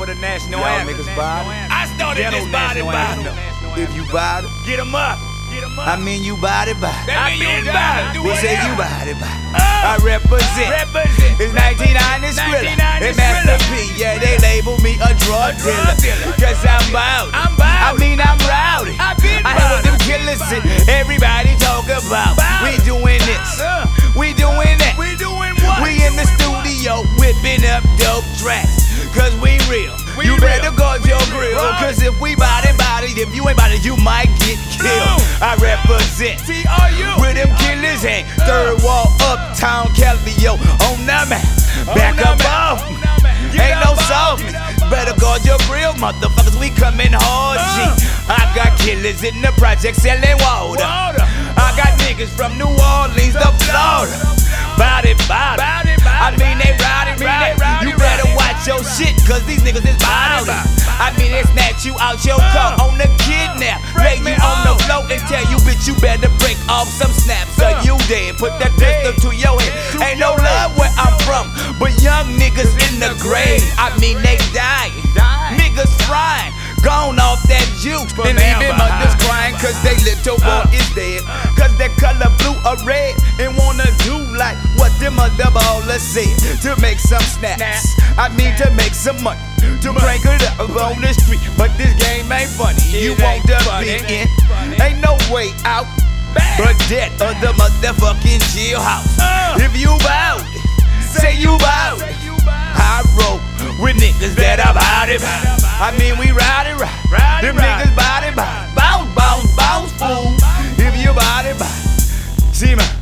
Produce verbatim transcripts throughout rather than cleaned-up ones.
the national Y'all anthem. niggas body? I started Ghetto this body national body. anthem. If you body, Get 'em up. Get 'em up. I mean you body body. That mean you body. We say you body body. Uh, I represent. Represent. It's nineteen ninety Skrilla. nineteen ninety It's Master Skrilla. P. Yeah, they label me a drug dealer. dealer. Cause I'm bout. I'm bout. I mean I'm rowdy. I been I hear what them bout. killers say. Everybody talk about. Bout. We doing this. Uh, We doing that. we doing what? We in the studio whipping up dope tracks. Cause we real. We you real. better guard your grill. Right. Cause if we body body, if you ain't body, you might get killed. I represent. T R U. Where them killers hang. Third wall, uptown, Calio. On the map. Back the up map. off. On the map. Get Ain't no up off. softness. Get up Better guard your grill, motherfuckers. We coming hard, Uh. G. I got killers in the project selling water. Water. I got niggas from New Orleans to Florida. Body, body. Body, body. I mean they rowdy, mean rowdy. they rowdy, You better rowdy. watch your shit, cause these niggas is body. Body. I mean they snatch you out your car on the kidnap. Lay Break me you on the off. floor and tell you, bitch, you better break off some snaps. Or Uh. you dead. Put that pistol to your head. To Ain't no your head. love where I'm from, but young niggas in the grave. I mean they dying. Dying. Niggas frying. Gone off that juice. From And there even behind. mothers crying cause they little boy Uh. is dead. Cause their color blue or red and wanna do like what them other ballers said. To make some snaps. I mean to make some money. To break it up on the street. But this game ain't funny. You It want ain't to funny. be in. Funny. Ain't no way out. But that of the motherfucking jailhouse. Uh. If you bout, say you bout. Say you bout. I roll with niggas that are body body. I mean we ride it right. Ride it Them right. niggas body body. Bounce, bounce, bounce, fool. If you body body. See man,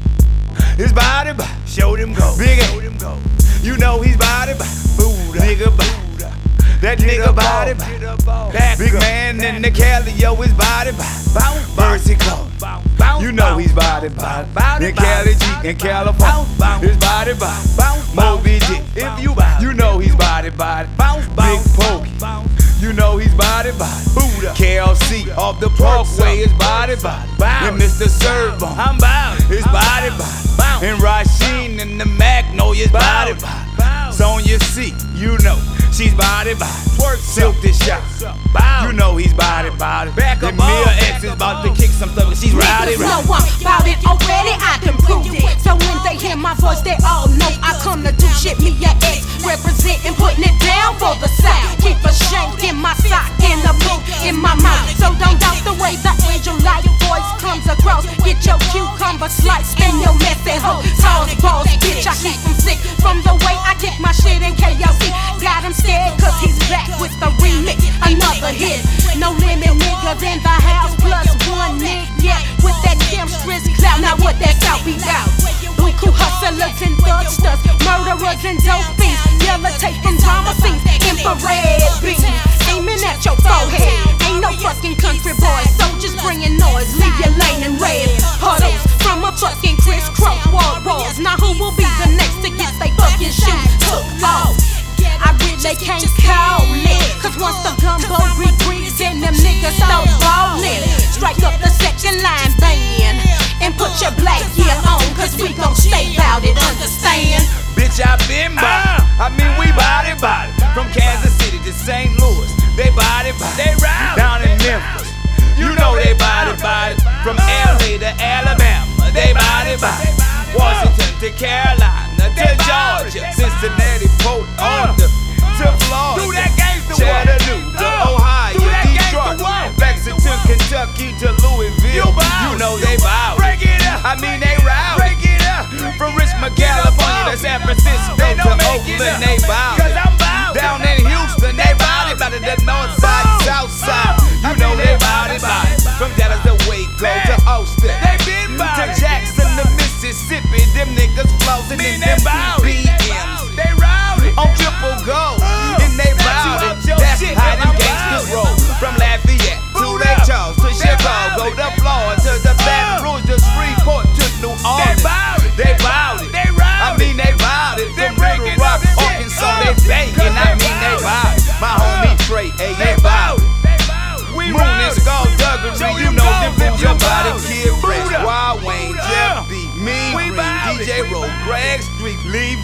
his body body. Show them go. Big Show A. them go. You know he's body body. Buddha. Nigga body. That nigga body body. Get up off. Big Back up. man in the Calio is body body. Bounce, Mercy call. bounce, bounce, You know bounce, he's body body. Body, In body, Cali G, body, in body. California, Bounce, bounce, his body body. bounce, Moby bounce, G, bounce, if bounce, you bounce. you know he's body body. Bounce, Big bounce, Pokey, bounce, you know he's body body. Buddha. K L C off the Parkway is body body. Bounce. And Mister Servo, I'm bound. his body body. Bounce. And Rasheen and the Magnolia is body Bounce. body. Bounce. Sonya C, you know she's body body. Twerk Silk this shot. Bounce. You know he's body body. Back and up Mia off. X is about to kick some stuff because she's rowdy Niggas know rowdy. I'm about it already, I done proved it. So when they hear my voice, they all know I come to do shit. Me and X representing, putting it down for the South. Keep a shank in my sock and a boot in my mouth. So don't doubt the way the angel-like voice comes across. Get your cucumber slice, spin your messy hoe. Toss balls, bitch, I keep them sick. From the way I kick my shit in K L C. Got him scared cause he's back with the remix. Another hit. No limit niggas in the house, plus one nigga. Yeah, with that Kimstress clout, now what that's out be out. We cool hustlers and thugsters, murderers and dope fiends, yellow taking drama scenes, infrared beams, aiming at your forehead. Ain't no fucking country boys, so just bringing noise, leave your lane in red. Puddles from a fucking crisscross wall walls. Now who will be the next to get they fucking shoes took off? I really can't call it, cause once the gumbo rebreathes, then them niggas start ballin'. Strike up the second line band and put your black gear on, cause we gon' stay bout it, understand? Bitch, I been by. I mean, we body body. From Kansas City to Saint Louis, they body body. They rowdy. Down in Memphis, you know they body body. From L A to Alabama, they body body. Washington to Carolina to Georgia, Cincinnati, Port Arthur to Florida, Do that gangsta walk. Chattanooga, Uh, Ohio, do that Detroit, gangsta walk. Lexington, Kentucky to Louisville. You bout. You know they bout. Break it up. I mean they rowdy. Break it up. From Richmond, California to San Francisco They to don't make it Oakland, up. they bout. Cause I'm bout. Down in Houston, they bout it. By the north side, Bout. south side, you I know mean, they they bout it. bout it. From Dallas to Waco to Austin, They been bout to it. Jackson to Mississippi. Them niggas flossing in Mean they them bout it. B Ms They rowdy. on triple gold, Uh, and they that's bout you it. up your That's shit, how and them I'm gangsters bout it. roll. From Lafayette to Boot Lake up. Charles to They Chicago bout to it. Florida to the Baton Uh. Rouge to Shreveport to New Orleans. bout it. They bout it. They rowdy. I mean they bout it. They From breaking Little Rock, up the shit. Arkansas, Uh. they banging. I mean they bout it. My homie Trey, hey, They they bout bout it. it. They bout it. We Moon and rowdy. Show Skullduggery, you them know go, them flip flip your your body. body. Kid Fresh, Buddha. Wild Wayne, Buddha. Jeff B, Mean We Green, bout D it. J We Rowe, bout it. Greg Street, Levi,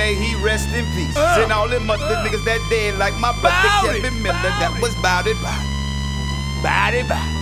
may he rest in peace. Uh. And all them other niggas that dead like my brother Bout it. Kevin Miller, that was bout it, bout it. Body, body.